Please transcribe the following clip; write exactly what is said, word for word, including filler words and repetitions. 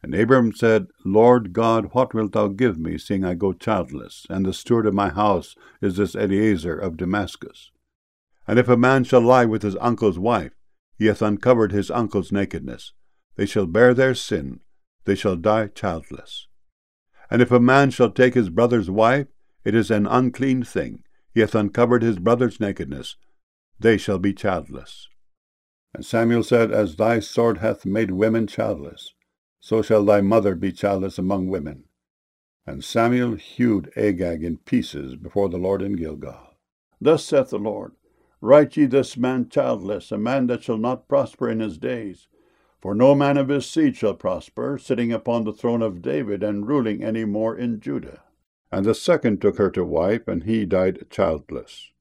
And Abram said, Lord God, what wilt thou give me, seeing I go childless, and the steward of my house is this Eliezer of Damascus? And if a man shall lie with his uncle's wife, he hath uncovered his uncle's nakedness. They shall bear their sin, they shall die childless. And if a man shall take his brother's wife, it is an unclean thing. He hath uncovered his brother's nakedness. They shall be childless. And Samuel said, As thy sword hath made women childless, so shall thy mother be childless among women. And Samuel hewed Agag in pieces before the Lord in Gilgal. Thus saith the Lord, Write ye this man childless, a man that shall not prosper in his days. For no man of his seed shall prosper, sitting upon the throne of David, and ruling any more in Judah. And the second took her to wife, and he died childless.